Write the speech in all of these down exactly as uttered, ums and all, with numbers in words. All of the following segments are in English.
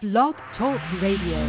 Blog Talk Radio.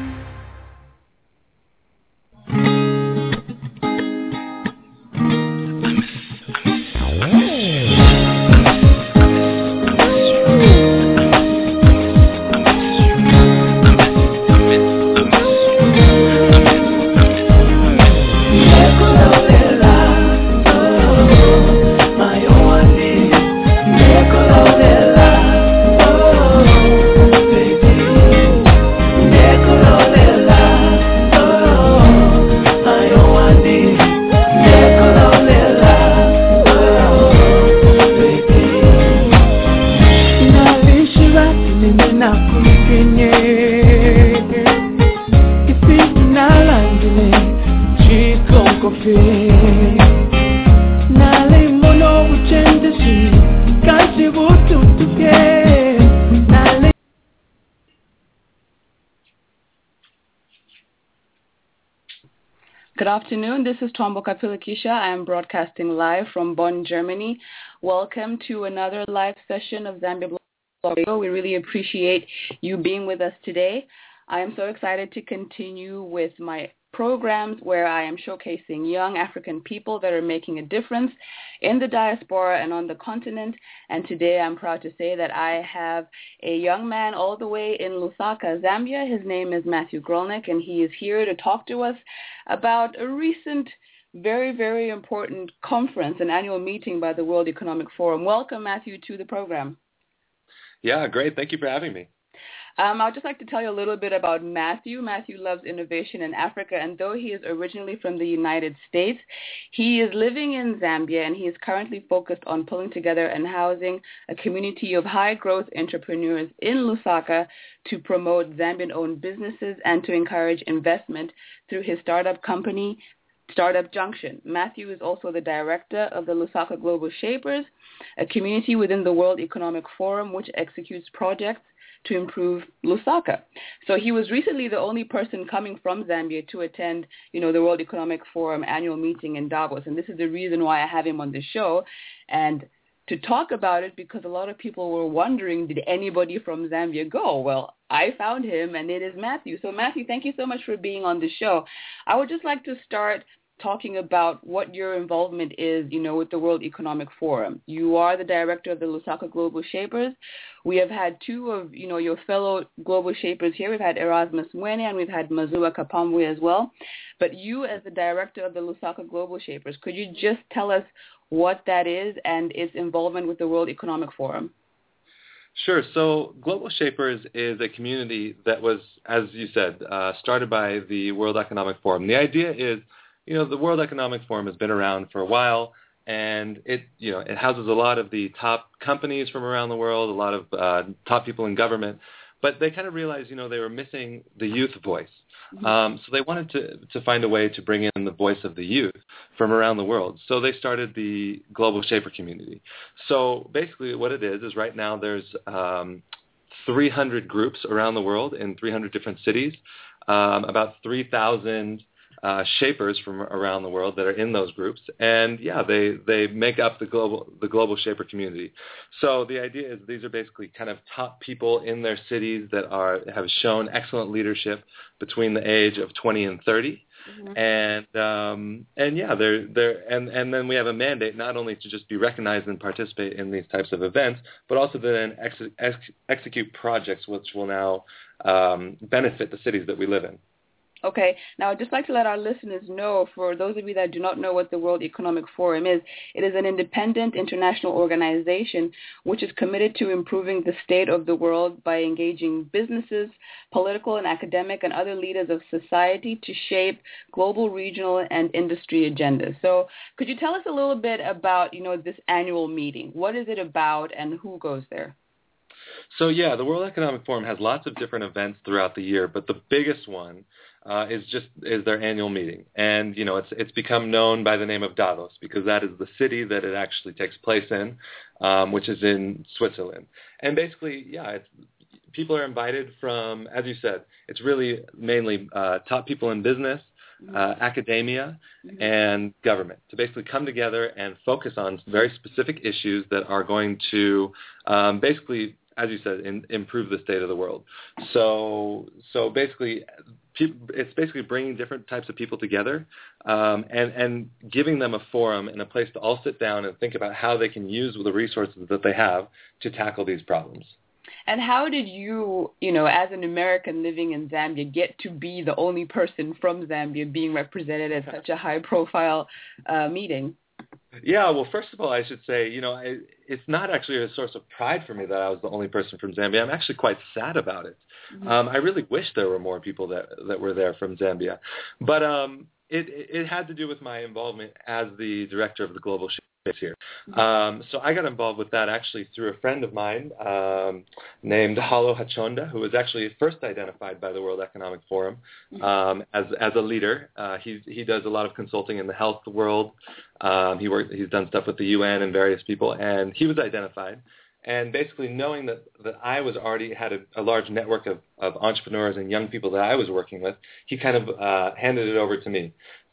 Good afternoon. This is Tomboka Pilakisha. I am broadcasting live from Bonn, Germany. Welcome to another live session of Zambia Blog Radio. We really appreciate you being with us today. I am so excited to continue with my programs where I am showcasing young African people that are making a difference in the diaspora and on the continent. And today I'm proud to say that I have a young man all the way in Lusaka, Zambia. His name is Matthew Grolnick, and he is here to talk to us about a recent, very, very important conference, an annual meeting by the World Economic Forum. Welcome, Matthew, to the program. Yeah, great. Thank you for having me. Um, I'd just like to tell you a little bit about Matthew. Matthew loves innovation in Africa, and though he is originally from the United States, he is living in Zambia, and he is currently focused on pulling together and housing a community of high-growth entrepreneurs in Lusaka to promote Zambian-owned businesses and to encourage investment through his startup company, Startup Junction. Matthew is also the director of the Lusaka Global Shapers, a community within the World Economic Forum which executes projects to improve Lusaka. So he was recently the only person coming from Zambia to attend, you know, the World Economic Forum annual meeting in Davos. And this is the reason why I have him on the show and to talk about it, because a lot of people were wondering, did anybody from Zambia go? Well, I found him, and it is Matthew. So Matthew, thank you so much for being on the show. I would just like to start talking about what your involvement is, you know, with the World Economic Forum. You are the director of the Lusaka Global Shapers. We have had two of, you know, your fellow global shapers here. We've had Erasmus Mwene and we've had Mazua Kapambwe as well. But you, as the director of the Lusaka Global Shapers, could you just tell us what that is and its involvement with the World Economic Forum? Sure. So Global Shapers is a community that was, as you said, uh, started by the World Economic Forum. The idea is, you know, the World Economic Forum has been around for a while, and it, you know, it houses a lot of the top companies from around the world, a lot of uh, top people in government, but they kind of realized, you know, they were missing the youth voice. Mm-hmm. Um, so they wanted to, to find a way to bring in the voice of the youth from around the world. So they started the Global Shaper community. So basically what it is is right now there's um, three hundred groups around the world in three hundred different cities, um, about three thousand Uh, shapers from around the world that are in those groups, and yeah, they they make up the global the global shaper community. So the idea is these are basically kind of top people in their cities that are have shown excellent leadership between the age of twenty and thirty, mm-hmm. and um, and yeah, they're they're and and then we have a mandate not only to just be recognized and participate in these types of events, but also to then ex- ex- execute projects which will now um, benefit the cities that we live in. Okay. Now, I'd just like to let our listeners know, for those of you that do not know what the World Economic Forum is, it is an independent international organization which is committed to improving the state of the world by engaging businesses, political and academic and other leaders of society to shape global, regional, and industry agendas. So could you tell us a little bit about, you know, this annual meeting? What is it about and who goes there? So, yeah, the World Economic Forum has lots of different events throughout the year, but the biggest one uh, is just is their annual meeting. And, you know, it's it's become known by the name of Davos because that is the city that it actually takes place in, um, which is in Switzerland. And basically, yeah, it's, people are invited from, as you said, it's really mainly uh, top people in business, uh, academia, mm-hmm. and government to basically come together and focus on very specific issues that are going to um, basically as you said, in, improve the state of the world. So, so basically, it's basically bringing different types of people together um, and, and giving them a forum and a place to all sit down and think about how they can use the resources that they have to tackle these problems. And how did you, you know, as an American living in Zambia, get to be the only person from Zambia being represented at such a high-profile uh, meeting? Yeah, well, first of all, I should say, you know, I, it's not actually a source of pride for me that I was the only person from Zambia. I'm actually quite sad about it. Mm-hmm. Um, I really wish there were more people that that were there from Zambia. But um, it, it had to do with my involvement as the director of the Global Shapers here. Mm-hmm. Um, so I got involved with that actually through a friend of mine um, named Halo Hachonda, who was actually first identified by the World Economic Forum um, as as a leader. Uh, he he does a lot of consulting in the health world. Um, he worked, he's done stuff with the U N and various people, and he was identified. And basically knowing that, that I was already had a, a large network of, of entrepreneurs and young people that I was working with, he kind of uh, handed it over to me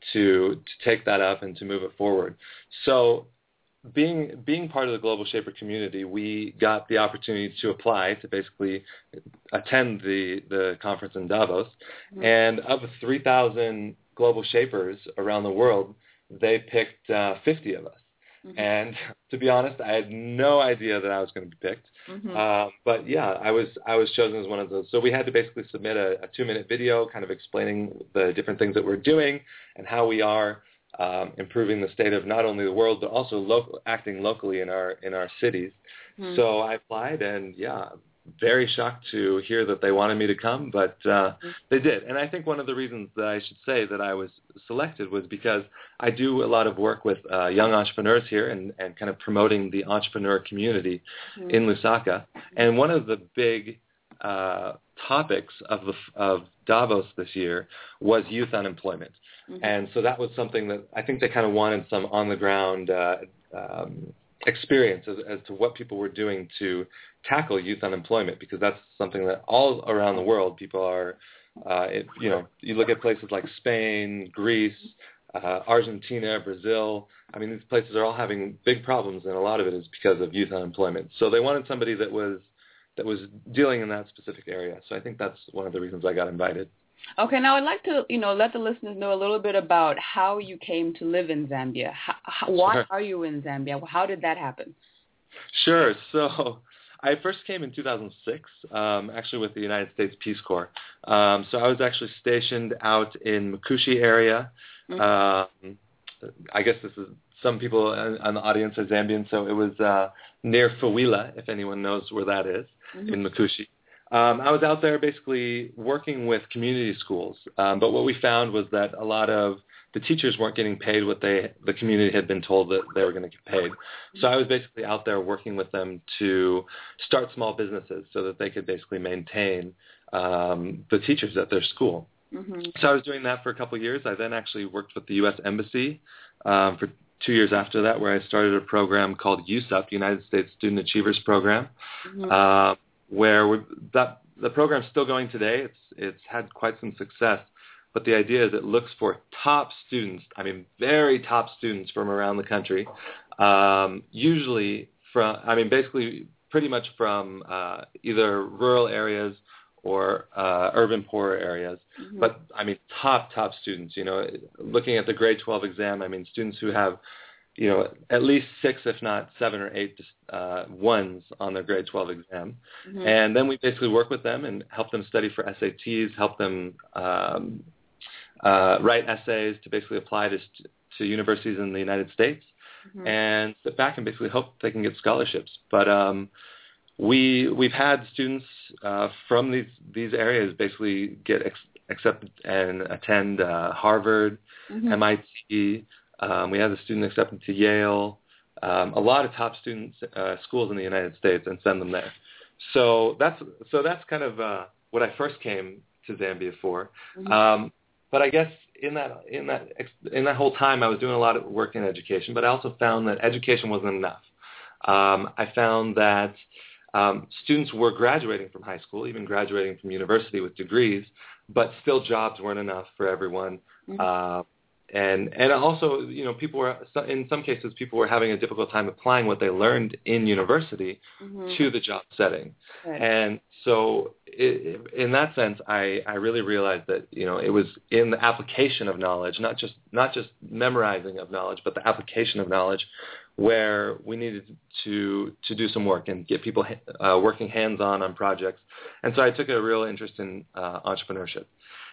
to to take that up and to move it forward. So being being part of the Global Shaper community, we got the opportunity to apply to basically attend the, the conference in Davos. Mm-hmm. And of the three thousand Global Shapers around the world, they picked uh, fifty of us. Mm-hmm. And to be honest, I had no idea that I was going to be picked. Mm-hmm. Uh, but yeah, I was I was chosen as one of those. So we had to basically submit a, a two-minute video kind of explaining the different things that we're doing and how we are um, improving the state of not only the world, but also local, acting locally in our in our cities. Mm-hmm. So I applied, and yeah, very shocked to hear that they wanted me to come, but uh, they did. And I think one of the reasons that I should say that I was selected was because I do a lot of work with uh, young entrepreneurs here and, and kind of promoting the entrepreneur community mm-hmm. in Lusaka. And one of the big uh, topics of, the, of Davos this year was youth unemployment. Mm-hmm. And so that was something that I think they kind of wanted some on-the-ground uh, um, experience as, as to what people were doing to tackle youth unemployment, because that's something that all around the world people are, uh, it, you know, you look at places like Spain, Greece, uh, Argentina, Brazil. I mean, these places are all having big problems, and a lot of it is because of youth unemployment. So they wanted somebody that was that was dealing in that specific area. So I think that's one of the reasons I got invited. Okay, now I'd like to, you know, let the listeners know a little bit about how you came to live in Zambia. How, how, why sure. are you in Zambia? How did that happen? Sure. So I first came in two thousand six, um, actually with the United States Peace Corps. Um, so I was actually stationed out in Mkushi area. Mm-hmm. Um, I guess this is some people on the audience are Zambian, so it was uh, near Fuwila, if anyone knows where that is, mm-hmm. in Mkushi. Um, I was out there basically working with community schools, um, but what we found was that a lot of the teachers weren't getting paid what they the community had been told that they were going to get paid. So I was basically out there working with them to start small businesses so that they could basically maintain um, the teachers at their school. Mm-hmm. So I was doing that for a couple of years. I then actually worked with the U S Embassy um, for two years after that, where I started a program called U S U P, United States Student Achievers Program. Mm-hmm. Uh, where we're, that the program's still going today. It's it's had quite some success, but the idea is it looks for top students, I mean very top students from around the country, um, usually from, I mean basically pretty much from uh, either rural areas or uh, urban poorer areas, mm-hmm. but I mean top, top students, you know, looking at the grade twelve exam, I mean students who have you know, at least six, if not seven or eight uh, ones on their grade twelve exam. Mm-hmm. And then we basically work with them and help them study for S A Ts, help them um, uh, write essays to basically apply to, to universities in the United States, mm-hmm. and sit back and basically hope they can get scholarships. But um, we, we've had students uh, from these, these areas basically get ex- accepted and attend uh, Harvard, mm-hmm. M I T. Um, we had a student accepted to Yale, um, a lot of top students, uh, schools in the United States, and send them there. So that's so that's kind of uh, what I first came to Zambia for. Mm-hmm. Um, but I guess in that in that in that whole time, I was doing a lot of work in education. But I also found that education wasn't enough. Um, I found that um, students were graduating from high school, even graduating from university with degrees, but still jobs weren't enough for everyone. Mm-hmm. Uh, and and also, you know, people were, in some cases, people were having a difficult time applying what they learned in university mm-hmm. to the job setting. Right. And so it, in that sense, I, I really realized that, you know, it was in the application of knowledge, not just not just memorizing of knowledge, but the application of knowledge, where we needed to to do some work and get people uh, working hands-on on projects. And so I took a real interest in uh, entrepreneurship.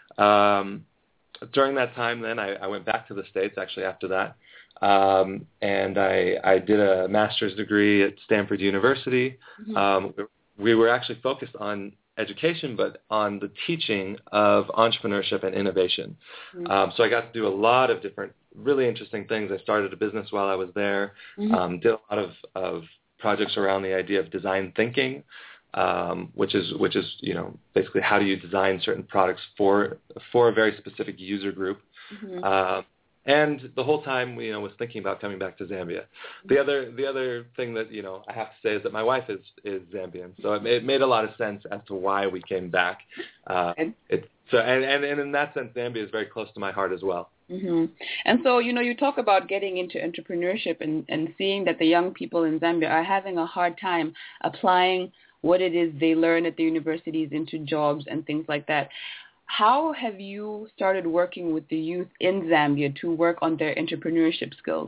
Um, during that time, then, I, I went back to the States, actually, after that. Um, and I, I did a master's degree at Stanford University. Mm-hmm. Um, we were actually focused on education, but on the teaching of entrepreneurship and innovation. Mm-hmm. Um, so I got to do a lot of different really interesting things. I started a business while I was there, mm-hmm. um, did a lot of, of projects around the idea of design thinking, um, which is which is you know basically how do you design certain products for for a very specific user group. Mm-hmm. Uh, and the whole time, you know, was thinking about coming back to Zambia. The other the other thing that you know I have to say is that my wife is is Zambian, so it made, it made a lot of sense as to why we came back. Uh, it, so and, and and in that sense, Zambia is very close to my heart as well. Mm-hmm. And so, you know, you talk about getting into entrepreneurship and, and seeing that the young people in Zambia are having a hard time applying what it is they learn at the universities into jobs and things like that. How have you started working with the youth in Zambia to work on their entrepreneurship skills?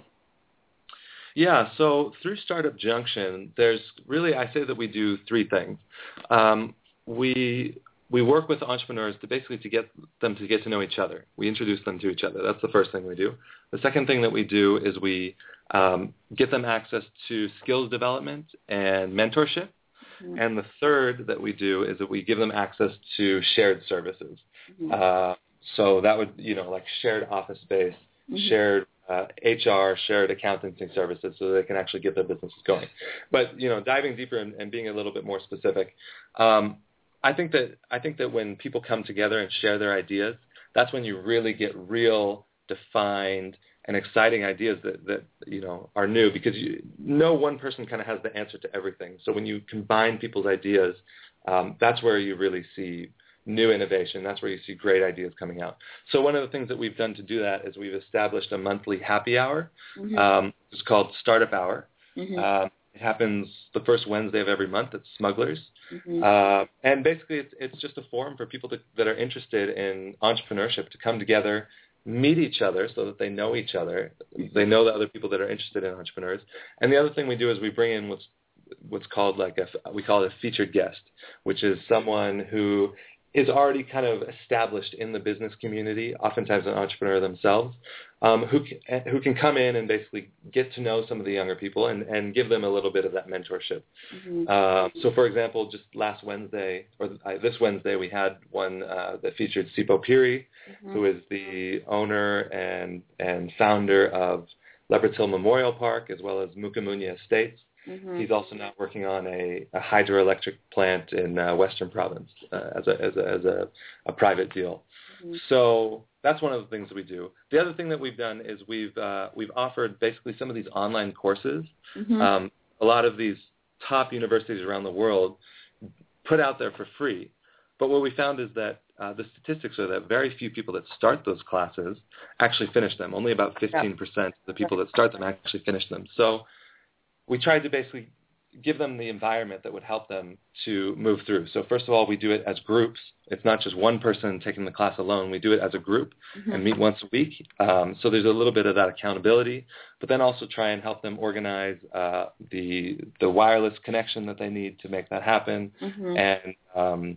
Yeah, so through Startup Junction, there's really, I say that we do three things. Um, we... We work with entrepreneurs to basically to get them to get to know each other. We introduce them to each other. That's the first thing we do. The second thing that we do is we um, get them access to skills development and mentorship. Mm-hmm. And the third that we do is that we give them access to shared services. Mm-hmm. Uh, so that would, you know, like shared office space, mm-hmm. shared uh, H R, shared accountancy services, so they can actually get their businesses going. But, you know, diving deeper and, and being a little bit more specific, um, I think that I think that when people come together and share their ideas, that's when you really get real, defined, and exciting ideas that, that you know are new, because you, no one person kind of has the answer to everything. So when you combine people's ideas, um, that's where you really see new innovation. That's where you see great ideas coming out. So one of the things that we've done to do that is we've established a monthly happy hour. Mm-hmm. Um, it's called Startup Hour. Mm-hmm. Um, It happens the first Wednesday of every month at Smugglers. Mm-hmm. Uh, and basically it's, it's just a forum for people to, that are interested in entrepreneurship to come together, meet each other so that they know each other. They know the other people that are interested in entrepreneurs. And the other thing we do is we bring in what's, what's called like a, we call it a featured guest, which is someone who is already kind of established in the business community, oftentimes an entrepreneur themselves, um, who, can, who can come in and basically get to know some of the younger people and, and give them a little bit of that mentorship. Mm-hmm. Uh, so, for example, just last Wednesday, or uh, this Wednesday, we had one uh, that featured Sipo Piri, mm-hmm. who is the owner and, and founder of Leopards Hill Memorial Park, as well as Mukamunya Estates. Mm-hmm. He's also now working on a, a hydroelectric plant in uh, Western Province uh, as a as a as a, a private deal. Mm-hmm. So that's one of the things that we do. The other thing that we've done is we've uh, we've offered basically some of these online courses. Mm-hmm. Um, a lot of these top universities around the world put out there for free. But what we found is that uh, the statistics are that very few people that start those classes actually finish them. Only about fifteen percent of the people that start them actually finish them. So we tried to basically give them the environment that would help them to move through. So first of all, we do it as groups. It's not just one person taking the class alone. We do it as a group mm-hmm. and meet once a week. Um, so there's a little bit of that accountability, but then also try and help them organize uh, the the wireless connection that they need to make that happen, mm-hmm. and um,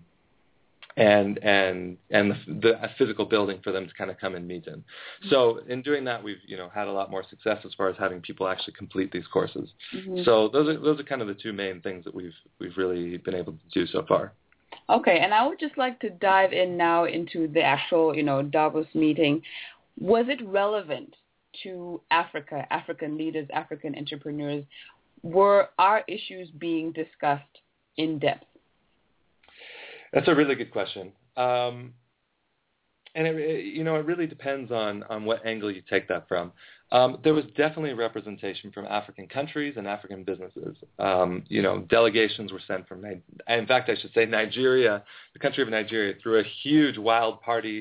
and and and the, the a physical building for them to kind of come and meet in. Mm-hmm. So in doing that, we've you know had a lot more success as far as having people actually complete these courses. Mm-hmm. So those are those are kind of the two main things that we've we've really been able to do so far. Okay, and I would just like to dive in now into the actual you know Davos meeting. Was it relevant to Africa, African leaders, African entrepreneurs? Were our issues being discussed in depth? That's a really good question. Um, and, it, it, you know, it really depends on, on what angle you take that from. Um, there was definitely representation from African countries and African businesses. Um, you know, delegations were sent from, in fact, I should say Nigeria, the country of Nigeria, threw a huge wild party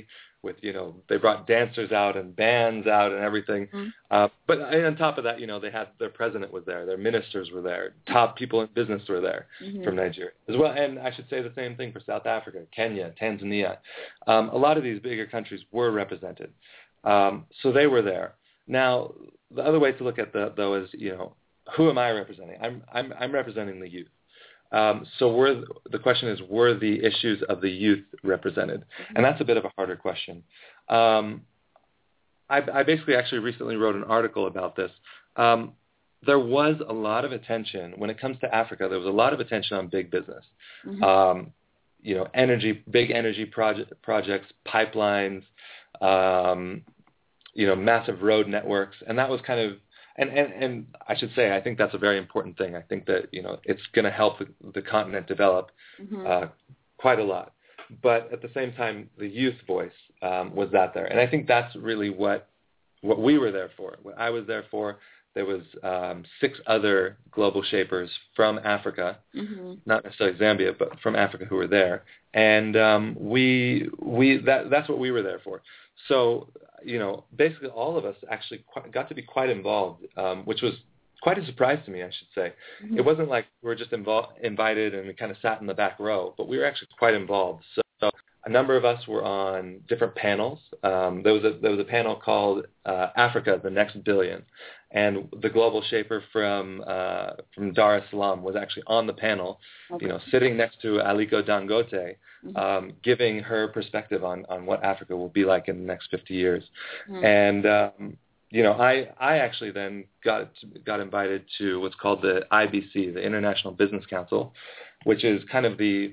with, you know, they brought dancers out and bands out and everything. Mm-hmm. Uh, but on top of that, you know, they had their president was there, their ministers were there, top people in business were there mm-hmm. from Nigeria as well. And I should say the same thing for South Africa, Kenya, Tanzania. Um, a lot of these bigger countries were represented. Um, so they were there. Now, the other way to look at that, though, is, you know, who am I representing? I'm I'm, I'm representing the youth. Um, so were, the question is, were the issues of the youth represented? Mm-hmm. And that's a bit of a harder question. Um, I, I basically actually recently wrote an article about this. Um, there was a lot of attention, when it comes to Africa, there was a lot of attention on big business. Mm-hmm. Um, you know, energy, big energy project, projects, pipelines, um, you know, massive road networks. And that was kind of, And, and and I should say, I think that's a very important thing. I think that, you know, it's going to help the, the continent develop mm-hmm. uh, quite a lot. But at the same time, the youth voice um, was that there. And I think that's really what what we were there for. What I was there for, there was um, six other global shapers from Africa, mm-hmm. not necessarily Zambia, but from Africa who were there. And um, we we that that's what we were there for. So, you know, basically all of us actually quite, got to be quite involved, um, which was quite a surprise to me, I should say. Mm-hmm. It wasn't like we were just invo- invited and we kind of sat in the back row, but we were actually quite involved. So, so a number of us were on different panels. Um, there was a there was a panel called uh, Africa, the Next Billion, and the global shaper from uh, from Dar es Salaam was actually on the panel, okay. you know, sitting next to Aliko Dangote, mm-hmm. um, giving her perspective on, on what Africa will be like in the next fifty years. Mm-hmm. And um, you know, I I actually then got got invited to what's called the I B C, the International Business Council, which is kind of the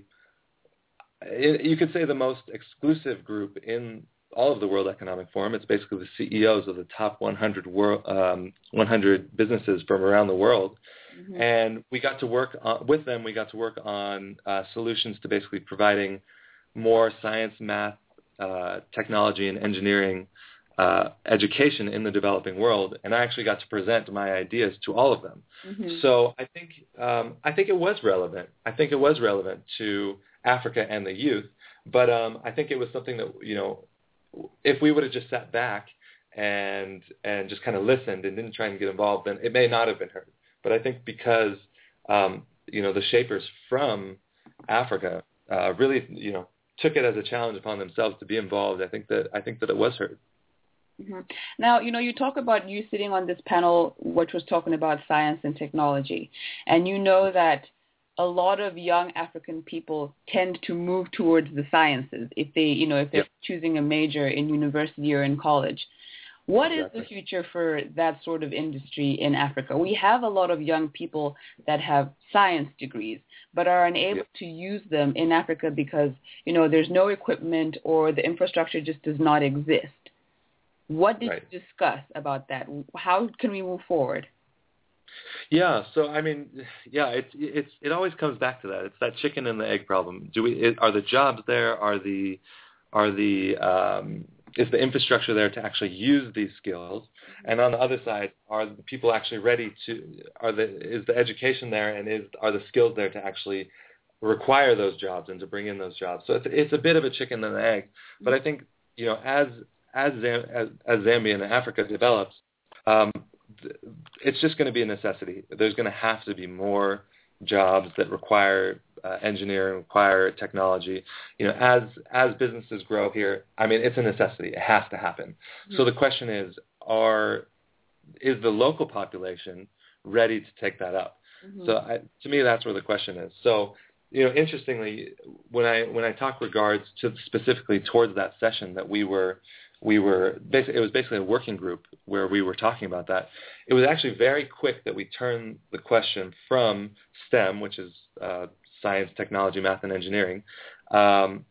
you could say the most exclusive group in all of the World Economic Forum. It's basically the C E Os of the top one hundred, world, um, one hundred businesses from around the world. Mm-hmm. And we got to work on, with them, we got to work on uh, solutions to basically providing more science, math, uh, technology, and engineering uh, education in the developing world. And I actually got to present my ideas to all of them. Mm-hmm. So I think um, I think it was relevant. I think it was relevant to Africa and the youth. But um, I think it was something that, you know, if we would have just sat back and and just kind of listened and didn't try and get involved, then it may not have been heard. But I think because, um, you know, the shapers from Africa uh, really, you know, took it as a challenge upon themselves to be involved, I think that I think that it was heard. Mm-hmm. Now, you know, you talk about you sitting on this panel, which was talking about science and technology, and you know that a lot of young African people tend to move towards the sciences if they, you know, if they're yep. choosing a major in university or in college. What exactly. is the future for that sort of industry in Africa? We have a lot of young people that have science degrees, but are unable yep. to use them in Africa because, you know, there's no equipment or the infrastructure just does not exist. What did right. you discuss about that? How can we move forward? Yeah, so I mean, yeah, it's it's it always comes back to that. It's that chicken and the egg problem. Do we it, are the jobs there? Are the are the um, is the infrastructure there to actually use these skills? And on the other side, are the people actually ready to? Are the is the education there, and is are the skills there to actually require those jobs and to bring in those jobs? So it's it's a bit of a chicken and the egg. But I think, you know, as as as, as Zambia and Africa develops, um, it's just going to be a necessity. There's going to have to be more jobs that require uh, engineering, require technology. You know, as as businesses grow here, I mean, it's a necessity. It has to happen. Mm-hmm. So the question is, are is the local population ready to take that up? Mm-hmm. So I, to me, that's where the question is. So, you know, interestingly, when I when I talk regards to specifically towards that session that we were. We were basically, it was basically a working group where we were talking about that. It was actually very quick that we turned the question from STEM, which is uh, science, technology, math, and engineering, um,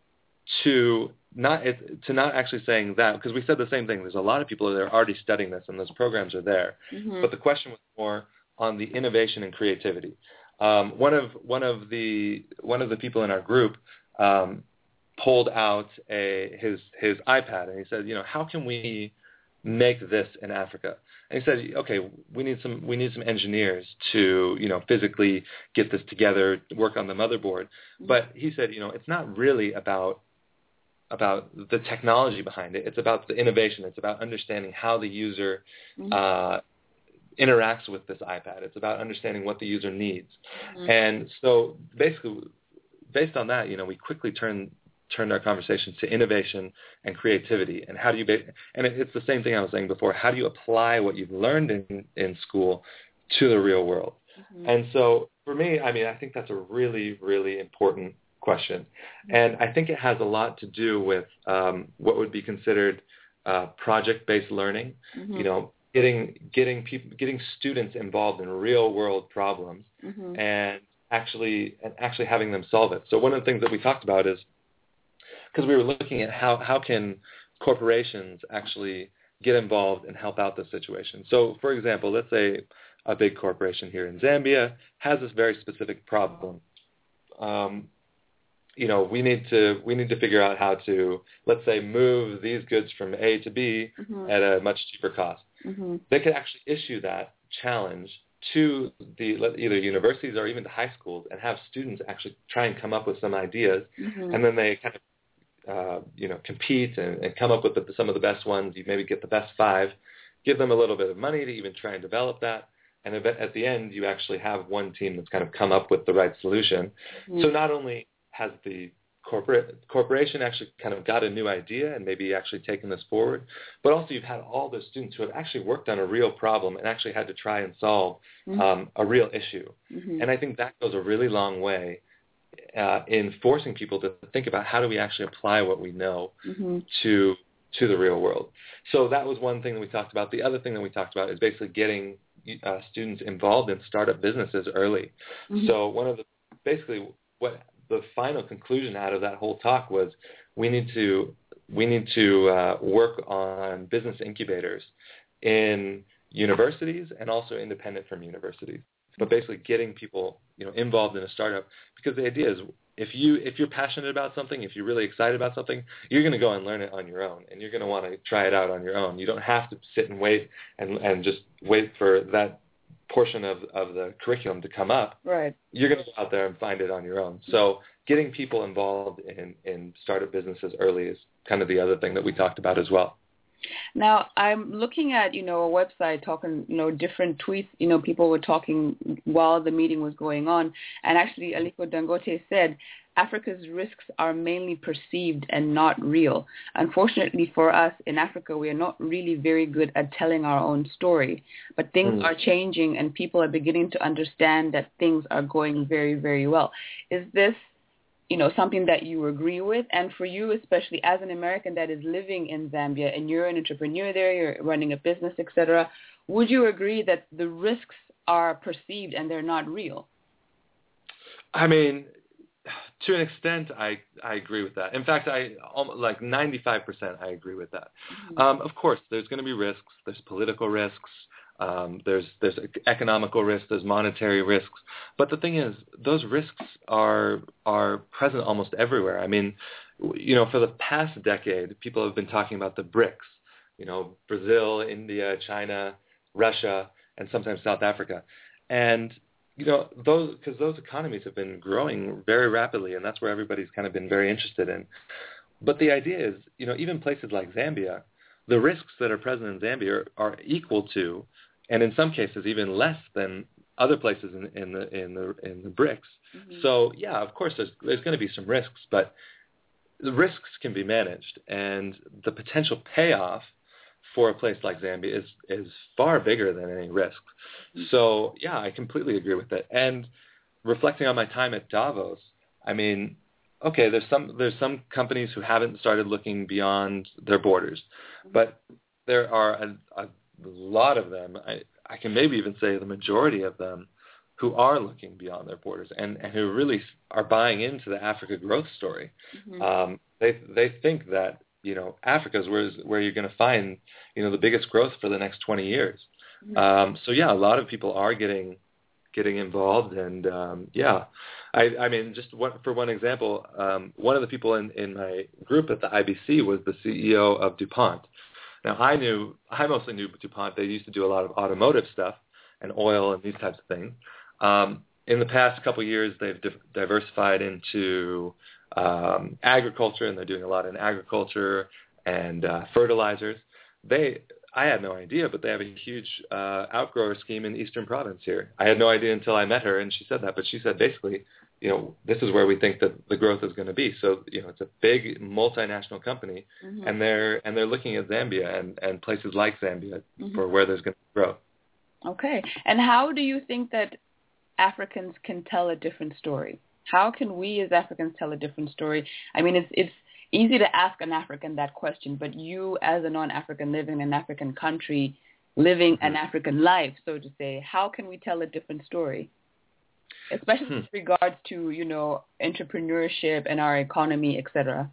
to not it, to not actually saying that, because we said the same thing. There's a lot of people that are already studying this, and those programs are there. Mm-hmm. But the question was more on the innovation and creativity. Um, one of one of the one of the people in our group. Um, pulled out a his his iPad and he said, you know, how can we make this in Africa? And he said, okay, we need some we need some engineers to, you know, physically get this together, work on the motherboard. But he said, you know, it's not really about about the technology behind it. It's about the innovation. It's about understanding how the user mm-hmm. uh, interacts with this iPad. It's about understanding what the user needs. Mm-hmm. And so basically, based on that, you know, we quickly turn turned our conversation to innovation and creativity. And how do you, ba- and it, it's the same thing I was saying before, how do you apply what you've learned in, in school to the real world? Mm-hmm. And so for me, I mean, I think that's a really, really important question. Mm-hmm. And I think it has a lot to do with um, what would be considered uh, project-based learning, mm-hmm. you know, getting getting people, getting students involved in real-world problems mm-hmm. and actually and actually having them solve it. So one of the things that we talked about is, because we were looking at how, how can corporations actually get involved and help out the situation. So, for example, let's say a big corporation here in Zambia has this very specific problem. Um, you know, we need to we need to figure out how to, let's say, move these goods from A to B mm-hmm. at a much cheaper cost. Mm-hmm. They could actually issue that challenge to the either universities or even to high schools and have students actually try and come up with some ideas, mm-hmm. and then they kind of Uh, you know, compete and, and come up with the, some of the best ones. You maybe get the best five, give them a little bit of money to even try and develop that. And at the end, you actually have one team that's kind of come up with the right solution. Mm-hmm. So not only has the corporate corporation actually kind of got a new idea and maybe actually taken this forward, but also you've had all those students who have actually worked on a real problem and actually had to try and solve mm-hmm. um, a real issue. Mm-hmm. And I think that goes a really long way Uh, in forcing people to think about how do we actually apply what we know mm-hmm. to to the real world. So that was one thing that we talked about. The other thing that we talked about is basically getting uh, students involved in startup businesses early. Mm-hmm. So one of the basically what the final conclusion out of that whole talk was we need to we need to uh, work on business incubators in universities and also independent from universities. But basically getting people, you know, involved in a startup, because the idea is if you if you're passionate about something, if you're really excited about something, you're going to go and learn it on your own, and you're going to want to try it out on your own. You don't have to sit and wait and and just wait for that portion of, of the curriculum to come up. Right. You're going to go out there and find it on your own. So getting people involved in, in startup businesses early is kind of the other thing that we talked about as well. Now, I'm looking at, you know, a website talking, you know, different tweets, you know, people were talking while the meeting was going on. And actually, Aliko Dangote said, Africa's risks are mainly perceived and not real. Unfortunately for us in Africa, we are not really very good at telling our own story. But things mm. are changing and people are beginning to understand that things are going very, very well. Is this, you know, something that you agree with? And for you, especially as an American that is living in Zambia and you're an entrepreneur there, you're running a business, et cetera, would you agree that the risks are perceived and they're not real? I mean, to an extent, I, I agree with that. In fact, I like ninety-five percent I agree with that. Mm-hmm. Um, of course, there's going to be risks. There's political risks. Um, there's there's economical risks, there's monetary risks, but the thing is, those risks are are present almost everywhere. I mean, you know, for the past decade, people have been talking about the BRICS, you know, Brazil, India, China, Russia, and sometimes South Africa, and you know, those because those economies have been growing very rapidly, and that's where everybody's kind of been very interested in. But the idea is, you know, even places like Zambia, the risks that are present in Zambia are, are equal to, and in some cases even less than other places in, in the in the in the BRICS. Mm-hmm. So yeah, of course there's there's going to be some risks, but the risks can be managed, and the potential payoff for a place like Zambia is is far bigger than any risk. Mm-hmm. So yeah, I completely agree with it. And reflecting on my time at Davos, I mean, okay, there's some there's some companies who haven't started looking beyond their borders, mm-hmm. but there are a, a lot of them, I, I can maybe even say the majority of them, who are looking beyond their borders and, and who really are buying into the Africa growth story. Mm-hmm. Um, they they think that, you know, Africa is where, where you're going to find, you know, the biggest growth for the next twenty years. Mm-hmm. Um, so yeah, a lot of people are getting getting involved, and um, yeah, I, I mean, just one, for one example, um, one of the people in, in my group at the I B C was the C E O of DuPont. Now, I knew, I mostly knew DuPont. They used to do a lot of automotive stuff and oil and these types of things. Um, in the past couple of years, they've di- diversified into um, agriculture, and they're doing a lot in agriculture and uh, fertilizers. They, I had no idea, but they have a huge uh, outgrower scheme in Eastern Province here. I had no idea until I met her, and she said that. But she said basically, you know, this is where we think that the growth is going to be. So, you know, it's a big multinational company, mm-hmm. and they're and they're looking at Zambia and, and places like Zambia mm-hmm. for where there's going to be growth. Okay. And how do you think that Africans can tell a different story? How can we as Africans tell a different story? I mean, it's it's easy to ask an African that question, but you as a non-African living in an African country, living mm-hmm. an African life, so to say, how can we tell a different story? Especially hmm. with regards to, you know, entrepreneurship and our economy, et cetera.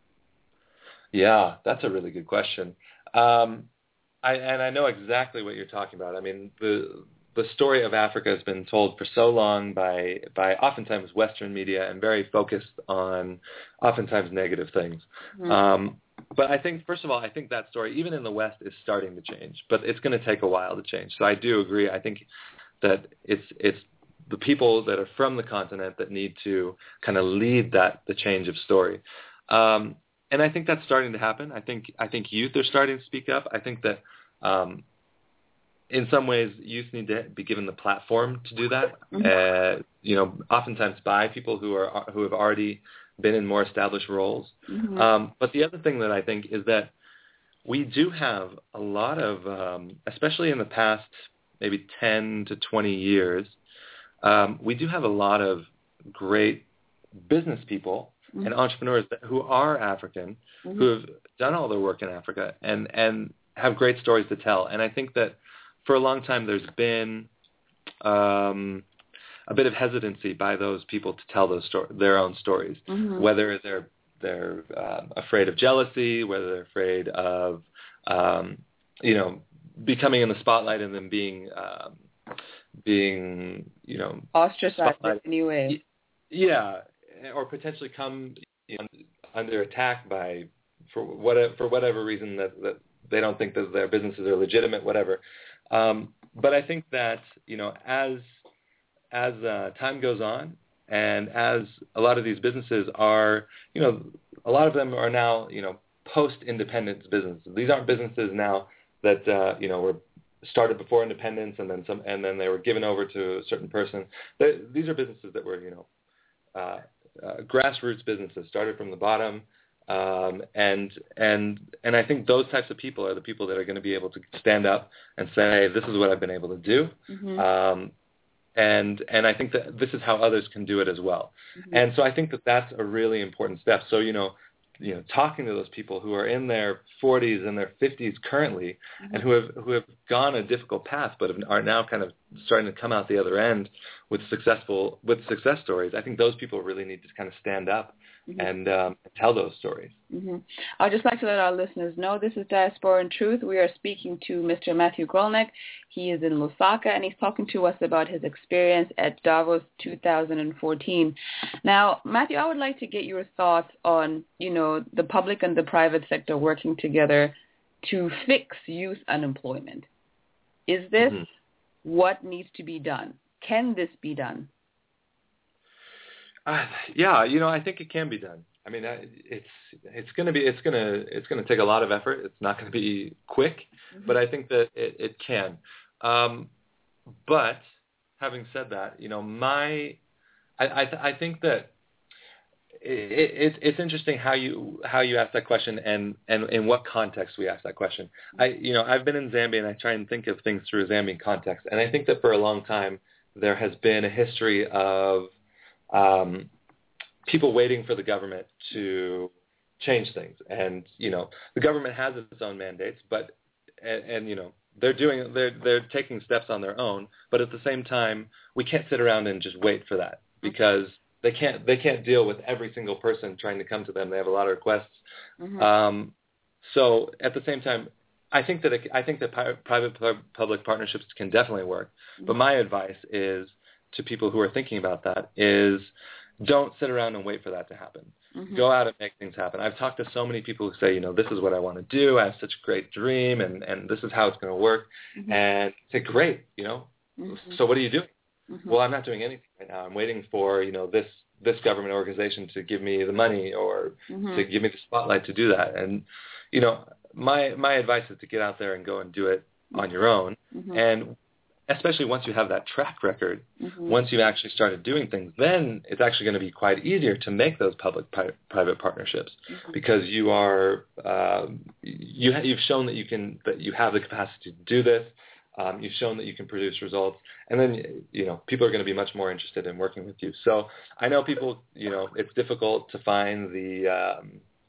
Yeah, that's a really good question. Um, I, and I know exactly what you're talking about. I mean, the the story of Africa has been told for so long by by oftentimes Western media and very focused on oftentimes negative things. Mm-hmm. Um, but I think, first of all, I think that story, even in the West, is starting to change. But it's going to take a while to change. So I do agree. I think that it's it's the people that are from the continent that need to kind of lead that the change of story. Um, and I think that's starting to happen. I think I think youth are starting to speak up. I think that um, in some ways youth need to be given the platform to do that. Mm-hmm. Uh, you know, oftentimes by people who are who have already been in more established roles. Mm-hmm. Um, but the other thing that I think is that we do have a lot of, um, especially in the past maybe ten to twenty years, um, we do have a lot of great business people mm-hmm. and entrepreneurs that, who are African, mm-hmm. who have done all their work in Africa and, and have great stories to tell. And I think that for a long time there's been um, a bit of hesitancy by those people to tell those sto- their own stories, mm-hmm. whether they're they're um, afraid of jealousy, whether they're afraid of um, you know becoming in the spotlight and then being um, being you know ostracized in any way. Yeah, or potentially come you know, under attack by for whatever for whatever reason that, that they don't think that their businesses are legitimate, whatever. Um, but I think that you know as as uh, time goes on, and as a lot of these businesses are, you know, a lot of them are now, you know, post-independence businesses. These aren't businesses now that, uh, you know, were started before independence and then some, and then they were given over to a certain person. They, these are businesses that were, you know, uh, uh, grassroots businesses, started from the bottom. Um, and and and I think those types of people are the people that are going to be able to stand up and say, this is what I've been able to do. Mm-hmm. Um, And and I think that this is how others can do it as well. Mm-hmm. And so I think that that's a really important step. So, you know, you know, talking to those people who are in their forties and their fifties currently mm-hmm. and who have who have gone a difficult path but have, are now kind of starting to come out the other end with successful with success stories, I think those people really need to kind of stand up mm-hmm. and um, tell those stories. Mm-hmm. I'd just like to let our listeners know this is Diaspora in Truth. We are speaking to Mister Matthew Grolnick. He is in Lusaka, and he's talking to us about his experience at Davos two thousand fourteen. Now, Matthew, I would like to get your thoughts on, you know, the public and the private sector working together to fix youth unemployment. Is this mm-hmm. what needs to be done? Can this be done? Uh, yeah, you know, I think it can be done. I mean, it's it's going to be it's going to it's going to take a lot of effort. It's not going to be quick, mm-hmm. but I think that it, it can. Um, but having said that, you know, my I I, I think that it, it, it's interesting how you how you ask that question and, and in what context we ask that question. I you know I've been in Zambia and I try and think of things through a Zambian context, and I think that for a long time there has been a history of um, people waiting for the government to change things, and you know the government has its own mandates, but and, and you know they're doing they're they're taking steps on their own, but at the same time we can't sit around and just wait for that because they can't they can't deal with every single person trying to come to them. They have a lot of requests. Mm-hmm. Um, so at the same time, I think that it, I think that pi- private-public partnerships can definitely work. Mm-hmm. But my advice is to people who are thinking about that is don't sit around and wait for that to happen. Mm-hmm. Go out and make things happen. I've talked to so many people who say, you know, this is what I want to do. I have such a great dream, and, and this is how it's going to work. Mm-hmm. And say, great, you know. Mm-hmm. So what are you doing? Mm-hmm. Well, I'm not doing anything right now. I'm waiting for, you know, this this government organization to give me the money or Mm-hmm. to give me the spotlight to do that. And, you know, my my advice is to get out there and go and do it on your own. Mm-hmm. And especially once you have that track record, Mm-hmm. once you actually started doing things, then it's actually going to be quite easier to make those public-private partnerships Mm-hmm. because you are um, you ha- you've shown that you can that you have the capacity to do this. Um, you've shown that you can produce results, and then you know people are going to be much more interested in working with you. So I know people, you know, it's difficult to find the um,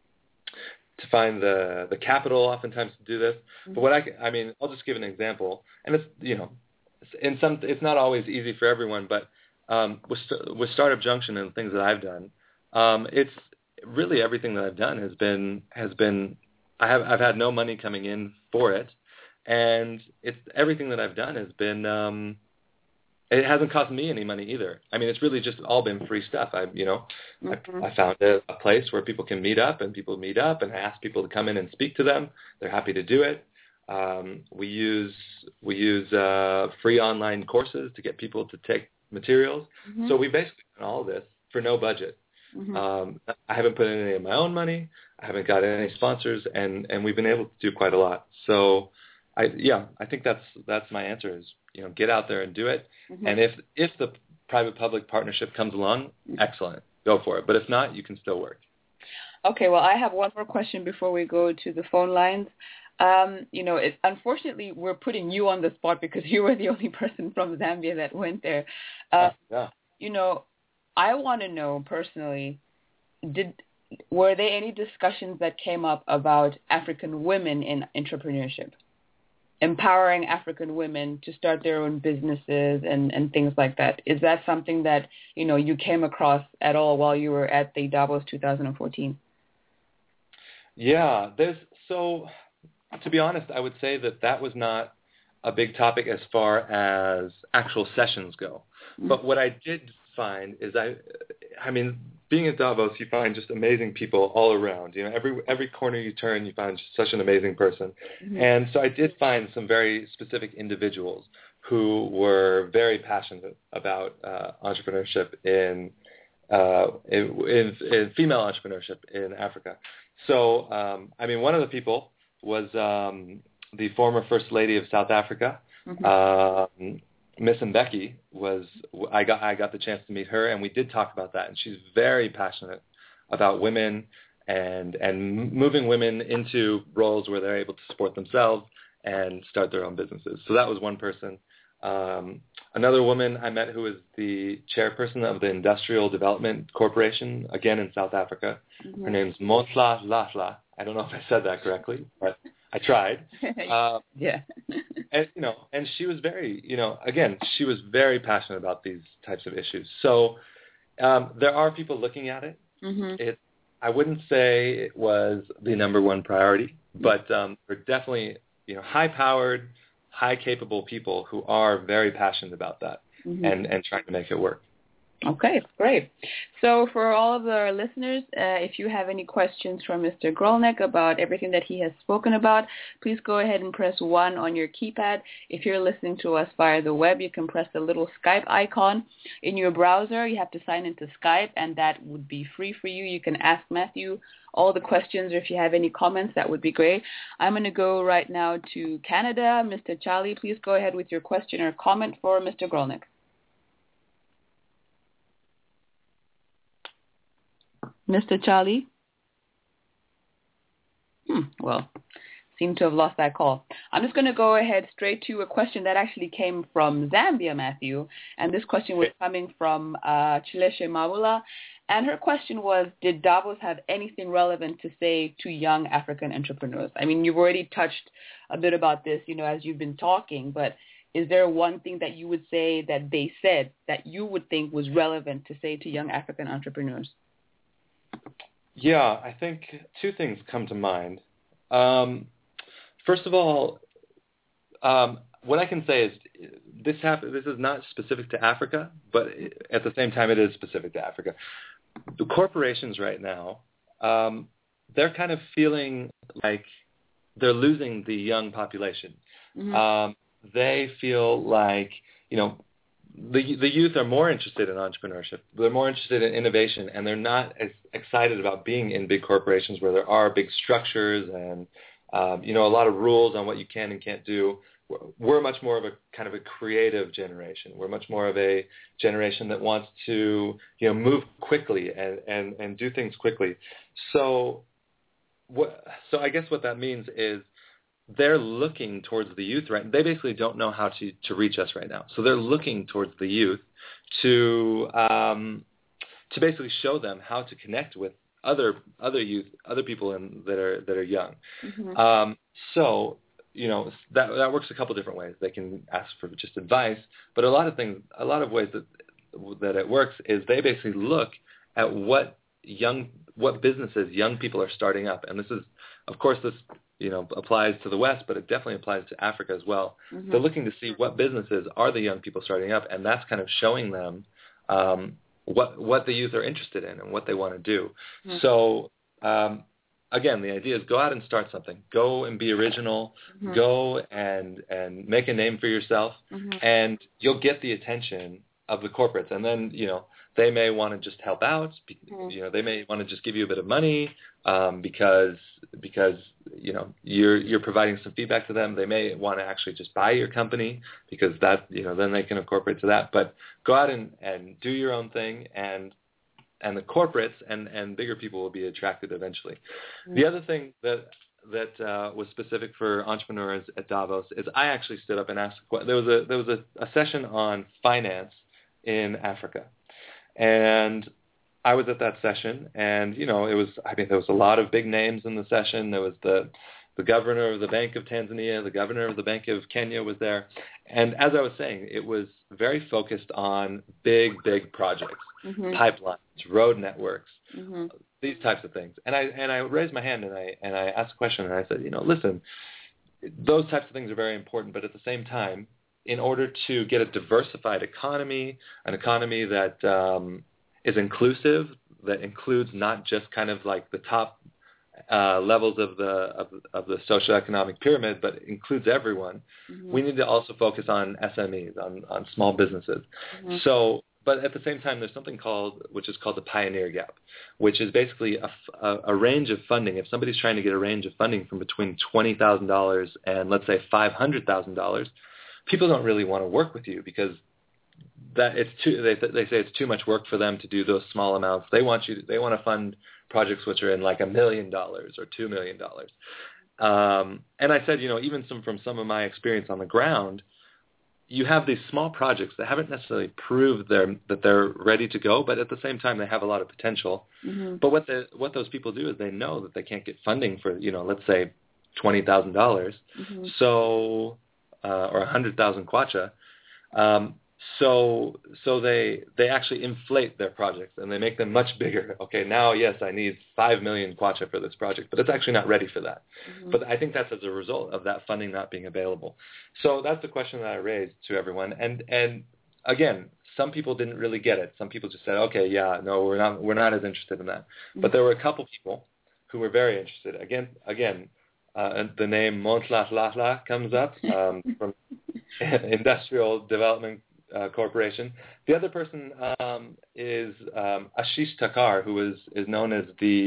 to find the the capital oftentimes to do this. Mm-hmm. But what I I mean, I'll just give an example, and it's you know. In some, it's not always easy for everyone, but um, with with Startup Junction and things that I've done, um, it's really everything that I've done has been has been I have I've had no money coming in for it, and it's everything that I've done has been um, it hasn't cost me any money either. I mean, it's really just all been free stuff. I you know Mm-hmm. I, I found a, a place where people can meet up, and people meet up, and I ask people to come in and speak to them. They're happy to do it. Um, we use we use uh, free online courses to get people to take materials. Mm-hmm. So we basically done all this for no budget. Mm-hmm. Um, I haven't put in any of my own money. I haven't got any sponsors, and, and we've been able to do quite a lot. So, I yeah, I think that's that's my answer is you know get out there and do it. Mm-hmm. And if if the private-public partnership comes along, excellent, go for it. But if not, you can still work. Okay, well, I have one more question before we go to the phone lines. Um, you know, it, unfortunately, we're putting you on the spot because you were the only person from Zambia that went there. Uh, yeah. You know, I want to know personally, did were there any discussions that came up about African women in entrepreneurship, empowering African women to start their own businesses and, and things like that? Is that something that, you know, you came across at all while you were at the Davos two thousand fourteen? Yeah, there's so... To be honest, I would say that that was not a big topic as far as actual sessions go. Mm-hmm. But what I did find is I, I mean, being at Davos, you find just amazing people all around. You know, every every corner you turn, you find just such an amazing person. Mm-hmm. And so I did find some very specific individuals who were very passionate about uh, entrepreneurship in, uh, in, in in female entrepreneurship in Africa. So, um, I mean, one of the people was um, the former First Lady of South Africa, mm-hmm. um, Miss Mbeki. Was I got I got the chance to meet her, and we did talk about that. And she's very passionate about women and and moving women into roles where they're able to support themselves and start their own businesses. So that was one person. Um, another woman I met who was the chairperson of the Industrial Development Corporation, again in South Africa. Mm-hmm. Her name's Motla Lahla. I don't know if I said that correctly, but I tried. Um, yeah. and, you know, and she was very, you know, again, she was very passionate about these types of issues. So um, there are people looking at it. Mm-hmm. It, I wouldn't say it was the number one priority, but um, there are definitely, you know, high-powered, high-capable people who are very passionate about that mm-hmm. and, and trying to make it work. Okay, great. So for all of our listeners, uh, if you have any questions for Mister Grolnick about everything that he has spoken about, please go ahead and press one on your keypad. If you're listening to us via the web, you can press the little Skype icon in your browser. You have to sign into Skype, and that would be free for you. You can ask Matthew all the questions, or if you have any comments, that would be great. I'm going to go right now to Canada. Mister Charlie, please go ahead with your question or comment for Mister Grolnick. Mister Charlie? Hmm, well, seem to have lost that call. I'm just going to go ahead straight to a question that actually came from Zambia, Matthew. And this question was coming from uh, Chileshe Mawula. And her question was, did Davos have anything relevant to say to young African entrepreneurs? I mean, you've already touched a bit about this, you know, as you've been talking, but is there one thing that you would say that they said that you would think was relevant to say to young African entrepreneurs? Yeah, I think two things come to mind. Um, first of all, um, what I can say is this happen- This is not specific to Africa, but at the same time, it is specific to Africa. The corporations right now, um, they're kind of feeling like they're losing the young population. Mm-hmm. Um, they feel like, you know, the the youth are more interested in entrepreneurship. They're more interested in innovation, and they're not as excited about being in big corporations where there are big structures and um, you know a lot of rules on what you can and can't do. We're much more of a kind of a creative generation. We're much more of a generation that wants to you know move quickly and and, and do things quickly. So what? So I guess what that means is, they're looking towards the youth right. They basically don't know how to, to reach us right now. So they're looking towards the youth to um, to basically show them how to connect with other other youth, other people in, that are that are young. Mm-hmm. Um, so you know that that works a couple different ways. They can ask for just advice, but a lot of things, a lot of ways that that it works is they basically look at what young what businesses young people are starting up, and this is, of course, this. you know, applies to the West, but it definitely applies to Africa as well. Mm-hmm. They're looking to see what businesses are the young people starting up, and that's kind of showing them um, what what the youth are interested in and what they want to do. Mm-hmm. So, um, again, the idea is go out and start something. Go and be original. Mm-hmm. Go and and make a name for yourself, mm-hmm. and you'll get the attention of the corporates. And then, you know, they may want to just help out. Mm-hmm. You know, they may want to just give you a bit of money um, because because you know you're you're providing some feedback to them. They may want to actually just buy your company because that you know then they can incorporate to that. But go out and, and do your own thing, and and the corporates and, and bigger people will be attracted eventually. Mm-hmm. The other thing that that uh, was specific for entrepreneurs at Davos is I actually stood up and asked. There was a there was a, a session on finance in Africa. And I was at that session, and, you know, it was, I mean, there was a lot of big names in the session. There was the, the governor of the Bank of Tanzania, the governor of the Bank of Kenya was there. And as I was saying, it was very focused on big, big projects, mm-hmm. pipelines, road networks, mm-hmm. these types of things. And I and I raised my hand, and I and I asked a question, and I said, you know, listen, those types of things are very important, but at the same time, in order to get a diversified economy, an economy that um, is inclusive, that includes not just kind of like the top uh, levels of the of, of the socioeconomic pyramid, but includes everyone, mm-hmm. we need to also focus on S M Es, on, on small businesses. Mm-hmm. So, but at the same time, there's something called, which is called the Pioneer Gap, which is basically a, a, a range of funding. If somebody's trying to get a range of funding from between twenty thousand dollars and, let's say, five hundred thousand dollars, people don't really want to work with you because that it's too. They they say it's too much work for them to do those small amounts. They want you. They want to fund projects which are in like a million dollars or two million dollars. Um, and I said, you know, even some from some of my experience on the ground, you have these small projects that haven't necessarily proved they're, that they're ready to go, but at the same time they have a lot of potential. Mm-hmm. But what the what those people do is they know that they can't get funding for, you know, let's say twenty thousand dollars, mm-hmm. so uh, or a hundred thousand kwacha. Um, So so they they actually inflate their projects and they make them much bigger. Okay, now, yes, I need five million kwacha for this project, but it's actually not ready for that. Mm-hmm. But I think that's as a result of that funding not being available. So that's the question that I raised to everyone. And and again, some people didn't really get it. Some people just said, okay, yeah, no, we're not we're not as interested in that. Mm-hmm. But there were a couple people who were very interested. Again, again, uh, the name Montlahlahla comes up um, from Industrial Development Uh, Corporation. The other person um, is um, Ashish Thakkar, who is, is known as the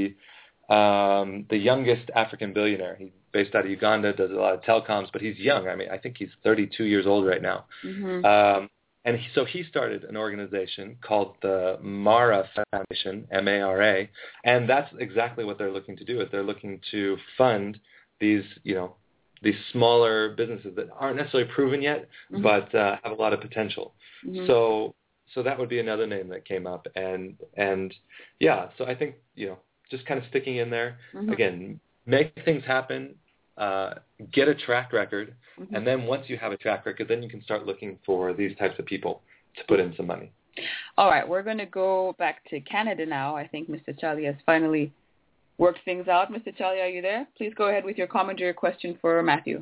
um, the youngest African billionaire. He's based out of Uganda, does a lot of telecoms, but he's young. I mean, I think he's thirty-two years old right now. Mm-hmm. Um, and he, so he started an organization called the Mara Foundation, M A R A, and that's exactly what they're looking to do. Is they're looking to fund these, you know, these smaller businesses that aren't necessarily proven yet, mm-hmm. but uh, have a lot of potential. Mm-hmm. So, so that would be another name that came up, and and yeah. So I think you know, just kind of sticking in there mm-hmm. again, make things happen, uh, get a track record, mm-hmm. and then once you have a track record, then you can start looking for these types of people to put in some money. All right, we're going to go back to Canada now. I think Mister Charlie has finally worked things out. Mister Charlie, are you there? Please go ahead with your comment or your question for Matthew.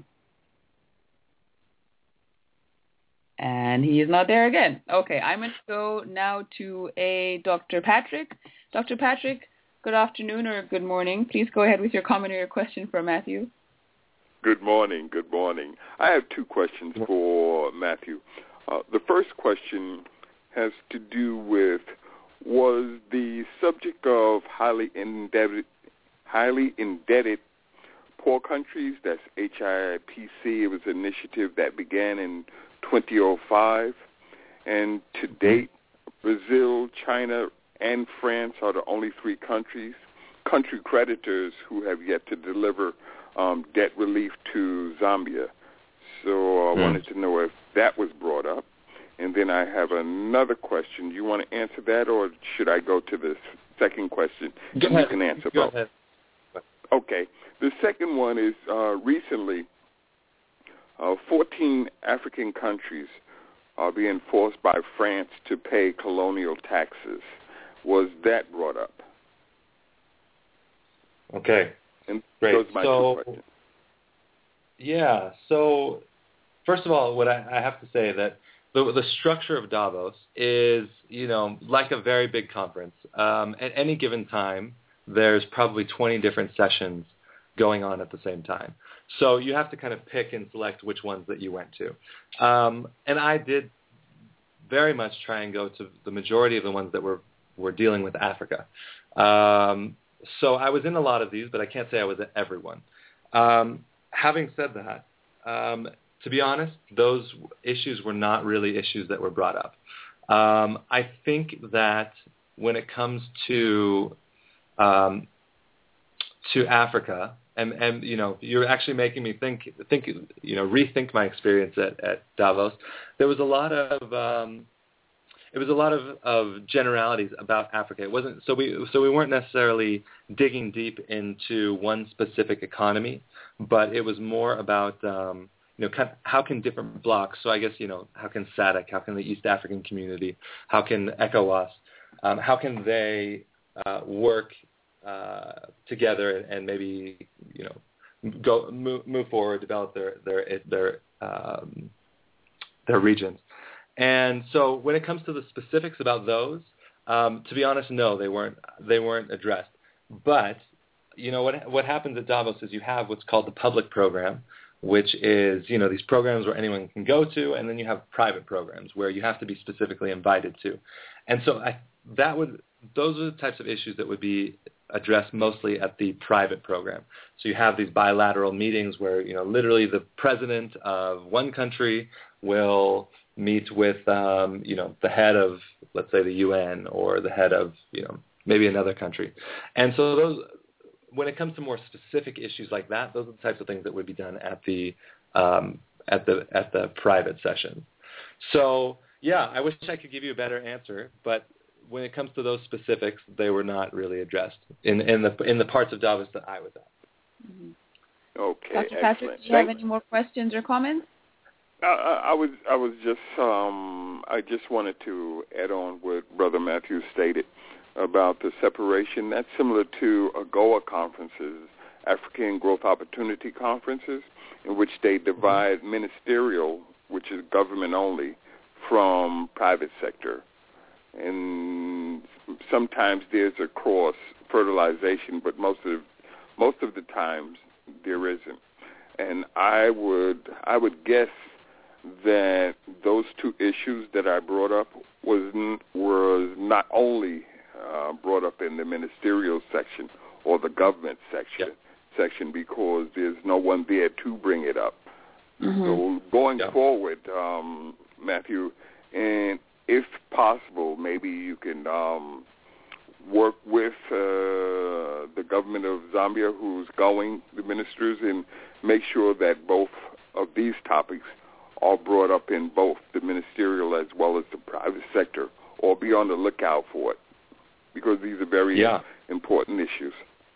And he is not there again. Okay, I'm going to go now to a Doctor Patrick. Doctor Patrick, good afternoon or good morning. Please go ahead with your comment or your question for Matthew. Good morning. Good morning. I have two questions for Matthew. Uh, the first question has to do with, was the subject of highly indebted, highly indebted poor countries, that's H I P C. It was an initiative that began in twenty oh five, and to date, Brazil, China, and France are the only three countries, country creditors who have yet to deliver um, debt relief to Zambia. So I mm. wanted to know if that was brought up. And then I have another question. Do you want to answer that, or should I go to the second question? Go ahead. You can answer go both. Ahead. Okay. The second one is uh, recently uh, fourteen African countries are being forced by France to pay colonial taxes. Was that brought up? Okay. And Great. those are my so, two questions. Yeah. So, first of all, what I, I have to say that the, the structure of Davos is, you know, like a very big conference. Um, at any given time, there's probably twenty different sessions going on at the same time. So you have to kind of pick and select which ones that you went to. Um, and I did very much try and go to the majority of the ones that were, were dealing with Africa. Um, so I was in a lot of these, but I can't say I was at every one. Um, having said that, um, to be honest, those issues were not really issues that were brought up. Um, I think that when it comes to um, to Africa, and, and you know, you're actually making me think, think, you know, rethink my experience at, at Davos. There was a lot of, um, it was a lot of, of generalities about Africa. It wasn't so we so we weren't necessarily digging deep into one specific economy, but it was more about, um, you know, kind of how can different blocks. So I guess, you know, how can S A D C, how can the East African Community, how can ECOWAS, um, how can they uh, work Uh, together and maybe, you know, go move, move forward, develop their their their um, their regions. And so when it comes to the specifics about those, um, to be honest, no, they weren't they weren't addressed. But you know what what happens at Davos is you have what's called the public program, which is, you know, these programs where anyone can go to, and then you have private programs where you have to be specifically invited to. And so I, that would those are the types of issues that would be addressed mostly at the private program. So you have these bilateral meetings where, you know, literally the president of one country will meet with, um, you know, the head of, let's say, the U N or the head of, you know, maybe another country. And so those, when it comes to more specific issues like that, those are the types of things that would be done at the um, at the at the private sessions. So yeah, I wish I could give you a better answer, but when it comes to those specifics, they were not really addressed in, in the in the parts of Davos that I was at. Mm-hmm. Okay, Doctor excellent. Patrick, do you Thanks. have any more questions or comments? I, I, I was I was just um, I just wanted to add on what Brother Matthew stated about the separation. That's similar to AGOA conferences, African Growth Opportunity Conferences, in which they divide mm-hmm. ministerial, which is government only, from private sector. And sometimes there's a cross fertilization, but most of most of the times there isn't. And I would I would guess that those two issues that I brought up was was not only uh, brought up in the ministerial section or the government section yep. section because there's no one there to bring it up. Mm-hmm. So going yep. forward, um, Matthew, and if possible, maybe you can um, work with uh, the government of Zambia, who's going, the ministers, and make sure that both of these topics are brought up in both the ministerial as well as the private sector, or be on the lookout for it, because these are very yeah. important issues.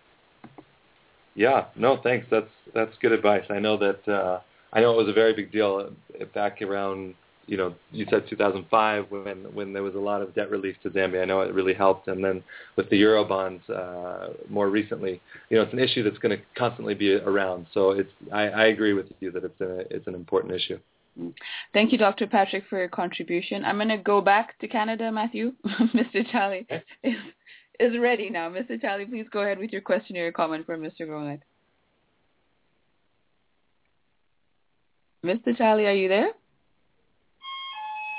Yeah, no, thanks. That's that's good advice. I know that uh, I know it was a very big deal back around. You know, you said two thousand five when when there was a lot of debt relief to Zambia. I know it really helped. And then with the Eurobonds uh, more recently, you know, it's an issue that's going to constantly be around. So it's I, I agree with you that it's a, it's an important issue. Thank you, Doctor Patrick, for your contribution. I'm going to go back to Canada, Matthew. Mister Charlie okay. is, is ready now. Mister Charlie, please go ahead with your question or your comment for Mister Gronet. Mister Charlie, are you there?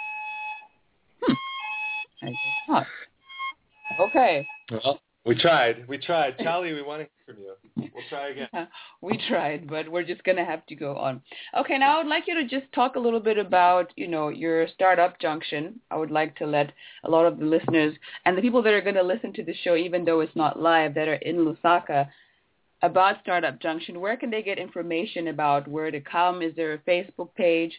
I guess not. Okay. Well, we tried. We tried. Charlie, we want to hear from you. We'll try again. Yeah, we tried, but we're just going to have to go on. Okay, now I would like you to just talk a little bit about, you know, your Startup Junction. I would like to let a lot of the listeners and the people that are going to listen to the show, even though it's not live, that are in Lusaka, about Startup Junction. Where can they get information about where to come? Is there a Facebook page?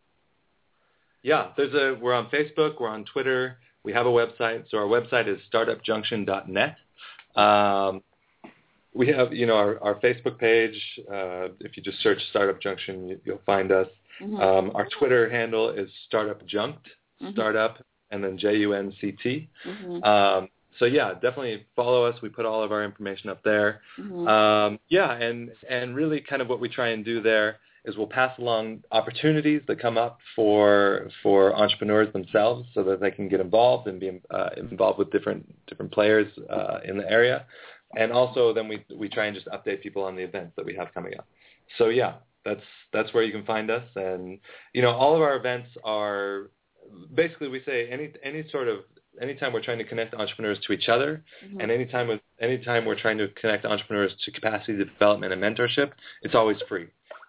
Yeah, there's a. We're on Facebook. We're on Twitter. We have a website. So our website is startup junction dot net. Um, we have, you know, our, our Facebook page. Uh, if you just search Startup Junction, you, you'll find us. Mm-hmm. Um, our Twitter handle is Startup Junked, mm-hmm. Startup, and then J U N C T. Mm-hmm. Um, so yeah, definitely follow us. We put all of our information up there. Mm-hmm. Um, yeah, and and really kind of what we try and do there is we'll pass along opportunities that come up for for entrepreneurs themselves, so that they can get involved and be uh, involved with different different players uh, in the area, and also then we we try and just update people on the events that we have coming up. So yeah, that's that's where you can find us, and you know all of our events are basically, we say any any sort of anytime we're trying to connect entrepreneurs to each other, mm-hmm. and anytime with anytime we're trying to connect entrepreneurs to capacity development and mentorship, it's always free.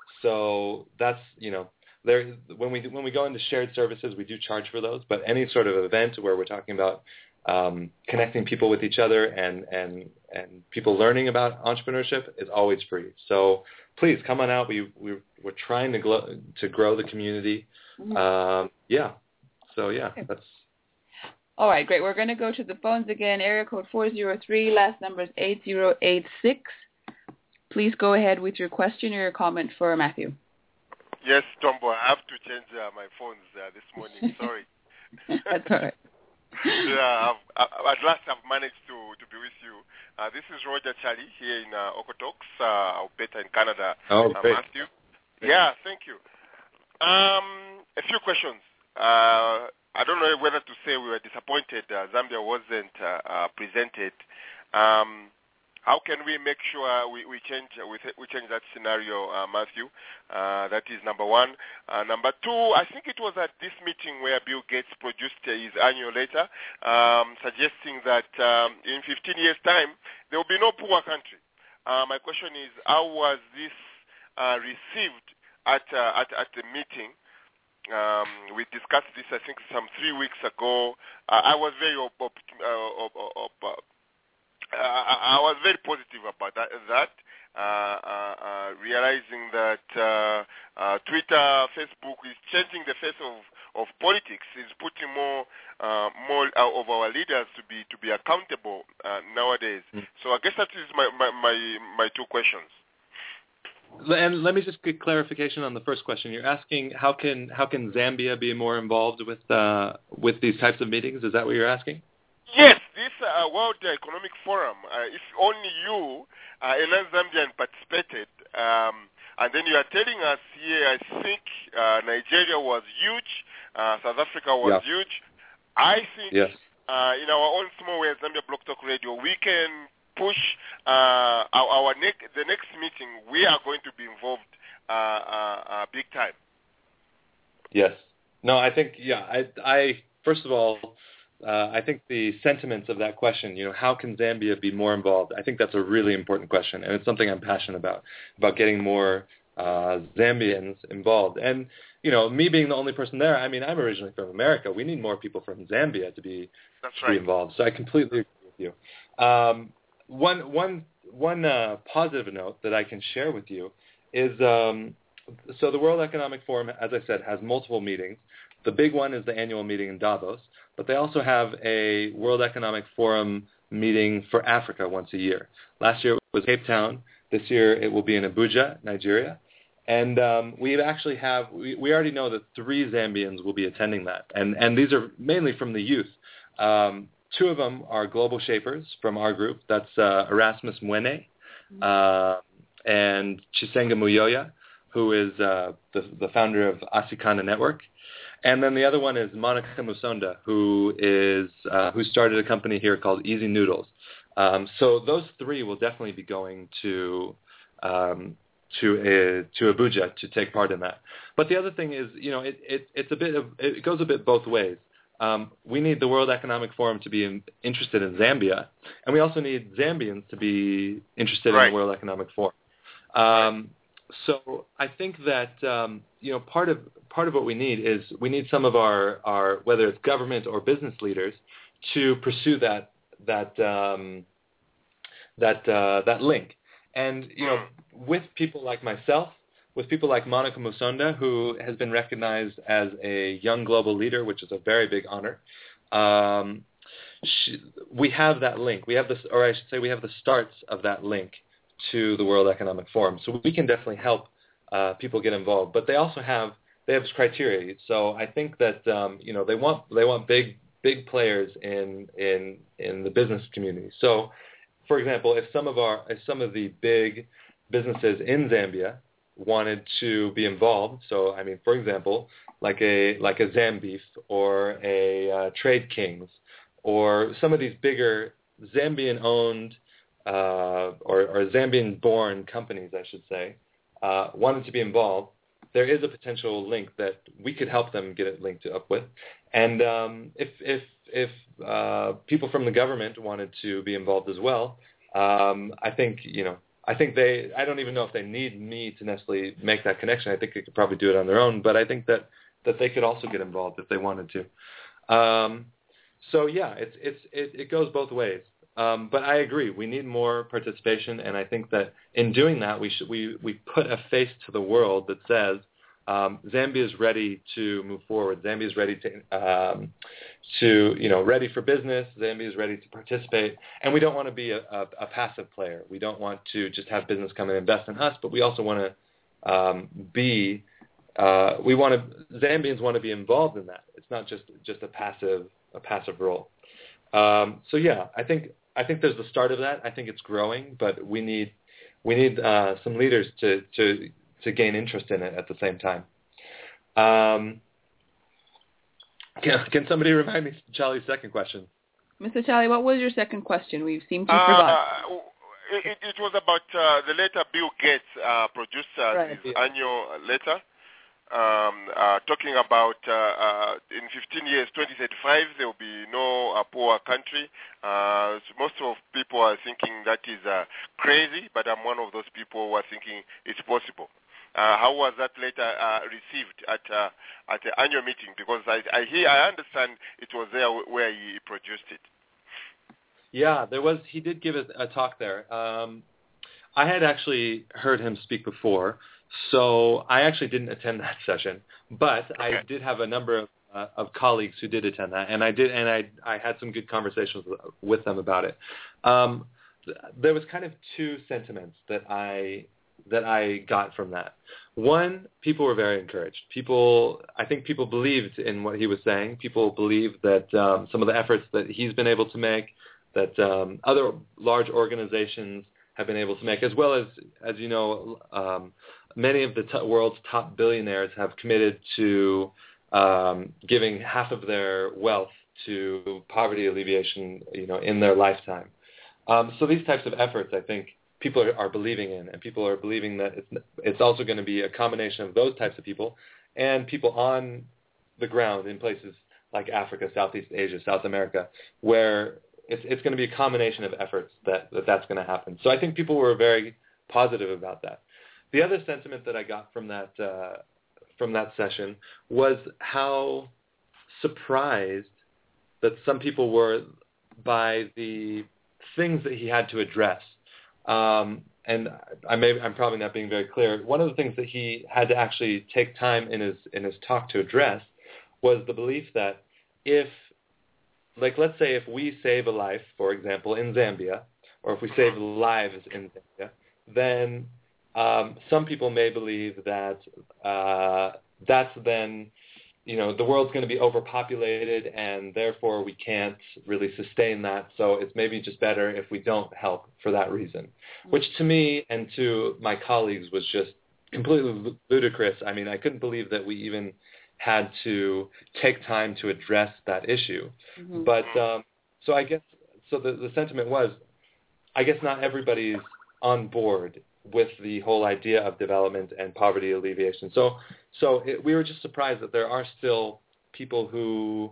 So that's, you know, there when we when we go into shared services, we do charge for those. But any sort of event where we're talking about um, connecting people with each other and, and and people learning about entrepreneurship is always free. So please come on out. We we we're trying to grow to grow the community. Mm-hmm. Um, yeah. So yeah, that's. All right, great. We're going to go to the phones again. Area code four zero three. Last number is eight zero eight six. Please go ahead with your question or your comment for Matthew. Yes, Tombo, I have to change uh, my phones uh, this morning. Sorry. That's all right. yeah, I've, I, at last I've managed to, to be with you. Uh, this is Roger Charlie here in uh, Okotox, uh, Alberta in Canada. Oh, uh, great. Matthew. Yeah, thank you. Um, a few questions. Uh, I don't know whether to say we were disappointed uh, Zambia wasn't uh, uh, presented. Um, How can we make sure we, we change we, we change that scenario, uh, Matthew? Uh, that is number one. Uh, number two, I think it was at this meeting where Bill Gates produced his annual letter um, suggesting that um, in fifteen years' time, there will be no poor country. Uh, my question is, how was this uh, received at, uh, at, at the meeting? Um, we discussed this, I think, some three weeks ago. Uh, I was very op- op- uh, op- op- op- Uh, I was very positive about that, that uh, uh, uh, realizing that uh, uh, Twitter, Facebook is changing the face of, of politics, is putting more uh, more of our leaders to be to be accountable uh, nowadays. Mm. So I guess that is my, my, my, my two questions. And let me just get clarification on the first question. You're asking how can how can Zambia be more involved with uh, with these types of meetings? Is that what you're asking? Yes, this uh, World Economic Forum, uh, if only you, uh, a non-Zambian, participated, um, and then you are telling us here, I think uh, Nigeria was huge, uh, South Africa was yeah. huge. I think yes. uh, in our own small way, Zambia Block Talk Radio, we can push uh, our, our ne- the next meeting. We are going to be involved uh, uh, uh, big time. Yes. No, I think, yeah, I, I first of all, Uh, I think the sentiments of that question, you know, how can Zambia be more involved? I think that's a really important question, and it's something I'm passionate about, about getting more uh, Zambians involved. And, you know, me being the only person there, I mean, I'm originally from America. We need more people from Zambia to be, that's to right. be involved. So I completely agree with you. Um, one one, one uh, positive note that I can share with you is, um, so the World Economic Forum, as I said, has multiple meetings. The big one is the annual meeting in Davos, but they also have a World Economic Forum meeting for Africa once a year. Last year it was Cape Town. This year it will be in Abuja, Nigeria. And um, we actually have, we, we already know that three Zambians will be attending that. And, and these are mainly from the youth. Um, two of them are global shapers from our group. That's uh, Erasmus Mwene uh, and Chisenga Muyoya, who is uh, the, the founder of Asikana Network. And then the other one is Monica Musonda, who is uh, who started a company here called Easy Noodles. Um, so those three will definitely be going to um, to uh, to Abuja to take part in that. But the other thing is, you know, it, it it's a bit of it goes a bit both ways. um, we need the World Economic Forum to be in, interested in Zambia, and we also need Zambians to be interested right. in the World Economic Forum. Um, so I think that um, you know part of part of what we need is we need some of our, our whether it's government or business leaders to pursue that that um, that uh, that link, and you know with people like myself, with people like Monica Musonda, who has been recognized as a young global leader, which is a very big honor. Um, she, we have that link. We have this, or I should say, we have the starts of that link to the World Economic Forum. So we can definitely help uh, people get involved. But they also have they have criteria. So I think that um, you know they want they want big big players in in in the business community. So, for example, if some of our if some of the big businesses in Zambia wanted to be involved, so I mean, for example, like a like a Zambeef or a uh, Trade Kings or some of these bigger Zambian-owned uh, or, or Zambian-born companies, I should say, uh, wanted to be involved, there is a potential link that we could help them get it linked up with. And um, if if if uh, people from the government wanted to be involved as well, um, I think you know. I think they, I don't even know if they need me to necessarily make that connection. I think they could probably do it on their own, but I think that, that they could also get involved if they wanted to. Um, so yeah, it's, it's, it, it goes both ways. Um, but I agree, we need more participation, and I think that in doing that, we should, we, we put a face to the world that says, um, Zambia is ready to move forward. Zambia is ready to, um, to you know, ready for business. Zambia is ready to participate, and we don't want to be a, a, a passive player. We don't want to just have business come and invest in us, but we also want to um, be. Uh, we want to. Zambians want to be involved in that. It's not just just a passive a passive role. Um, so yeah, I think I think there's the start of that. I think it's growing, but we need we need uh, some leaders to to. to gain interest in it at the same time. Um, can, can somebody remind me Charlie's second question? Mister Charlie, what was your second question? We seem to have uh, forgotten. It, it was about uh, the letter Bill Gates uh, produced, uh, Right. his annual letter, um, uh, talking about uh, uh, in fifteen years, twenty thirty-five, there will be no uh, poor country. Uh, so most of people are thinking that is uh, crazy, but I'm one of those people who are thinking it's possible. Uh, how was that letter uh, received at uh, at the annual meeting? Because I, I hear, I understand it was there where he produced it. Yeah, there was. He did give a, a talk there. Um, I had actually heard him speak before, so I actually didn't attend that session. But Okay. I did have a number of, uh, of colleagues who did attend that, and I did, and I I had some good conversations with, with them about it. Um, there was kind of two sentiments that I. that I got from that. One, people were very encouraged. People, I think people believed in what he was saying. People believed that um, some of the efforts that he's been able to make, that um, other large organizations have been able to make, as well as, as you know, um, many of the t- world's top billionaires have committed to um, giving half of their wealth to poverty alleviation, you know, in their lifetime. Um, so these types of efforts, I think, people are, are believing in, and people are believing that it's, it's also going to be a combination of those types of people and people on the ground in places like Africa, Southeast Asia, South America, where it's, it's going to be a combination of efforts that, that that's going to happen. So I think people were very positive about that. The other sentiment that I got from that uh, from that session was how surprised that some people were by the things that he had to address. Um, and I may, I'm probably not being very clear. One of the things that he had to actually take time in his in his talk to address was the belief that if, like, let's say if we save a life, for example, in Zambia, or if we save lives in Zambia, then um, some people may believe that uh, that's then, you know, the world's going to be overpopulated and therefore we can't really sustain that. So it's maybe just better if we don't help for that reason, which to me and to my colleagues was just completely ludicrous. I mean, I couldn't believe that we even had to take time to address that issue. Mm-hmm. But um, so I guess, so the, the sentiment was, I guess not everybody's on board with the whole idea of development and poverty alleviation. So so it, we were just surprised that there are still people who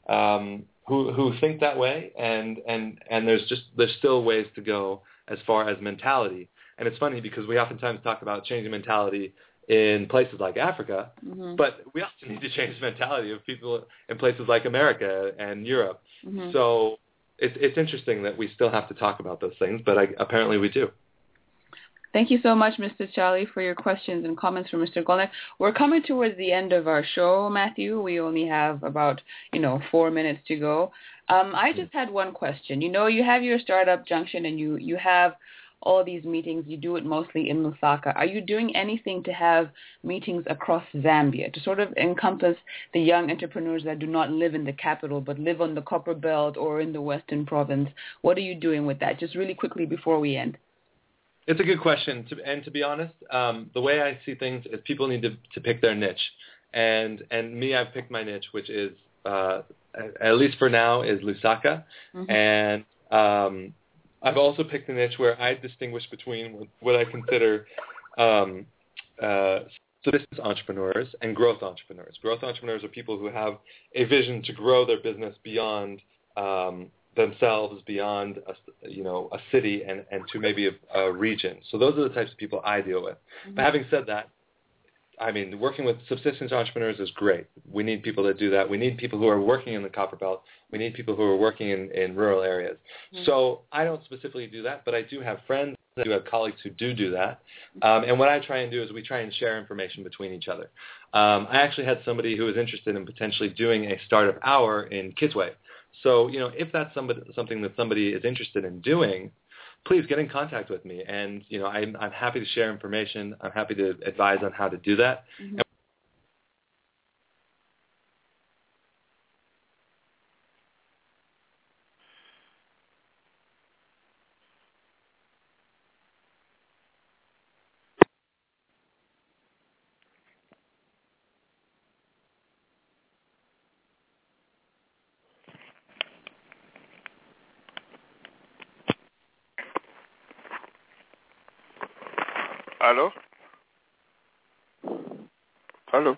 um, who who think that way, and, and, and there's just there's still ways to go as far as mentality. And it's funny because we oftentimes talk about changing mentality in places like Africa, mm-hmm. but we also need to change the mentality of people in places like America and Europe. Mm-hmm. So it's it's interesting that we still have to talk about those things, but I, apparently we do. Thank you so much, Mister Charlie, for your questions and comments from Mister Golnick. We're coming towards the end of our show, Matthew. We only have about, you know, four minutes to go. Um, I just had one question. You know, you have your Startup Junction and you, you have all these meetings. You do it mostly in Lusaka. Are you doing anything to have meetings across Zambia to sort of encompass the young entrepreneurs that do not live in the capital but live on the Copper Belt or in the Western Province? What are you doing with that? Just really quickly before we end. It's a good question, to, and to be honest, um, the way I see things is people need to, to pick their niche, and and me, I've picked my niche, which is uh, at least for now is Lusaka, mm-hmm. and um, I've also picked a niche where I distinguish between what I consider um, uh, business entrepreneurs and growth entrepreneurs. Growth entrepreneurs are people who have a vision to grow their business beyond um, themselves, beyond a, you know, a city and, and to maybe a, a region. So those are the types of people I deal with. Mm-hmm. But having said that, I mean, working with subsistence entrepreneurs is great. We need people that do that. We need people who are working in the Copper Belt. We need people who are working in, in rural areas. Mm-hmm. So I don't specifically do that, but I do have friends, I do have colleagues who do do that. Um, and what I try and do is we try and share information between each other. Um, I actually had somebody who was interested in potentially doing a startup hour in Kiswe. So, you know, if that's somebody, something that somebody is interested in doing, please get in contact with me. And, you know, I'm, I'm happy to share information. I'm happy to advise on how to do that. Mm-hmm. Hello? Hello?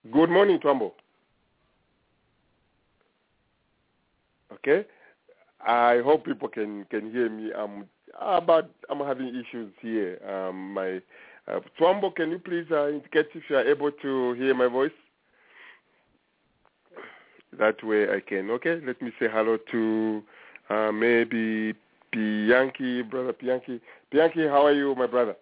Good morning, Twambo. Okay. I hope people can, can hear me. I'm about I'm having issues here. Um, my uh, Twambo, can you please uh, indicate if you are able to hear my voice? That way I can. Okay. Let me say hello to uh, maybe Pianki, brother Pianki. Pianki, how are you, my brother?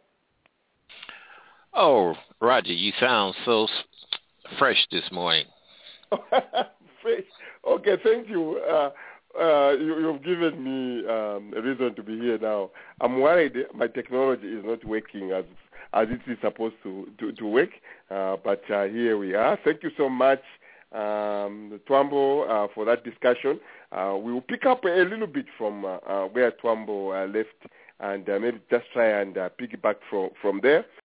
Oh, Roger, you sound so s- fresh this morning. Fresh. Okay, thank you. Uh, uh, you. You've given me um, a reason to be here now. I'm worried my technology is not working as as it is supposed to, to, to work, uh, but uh, here we are. Thank you so much, um, Twambo, uh, for that discussion. Uh, we will pick up a little bit from uh, uh, where Twambo uh, left and uh, maybe just try and uh, piggyback from, from there.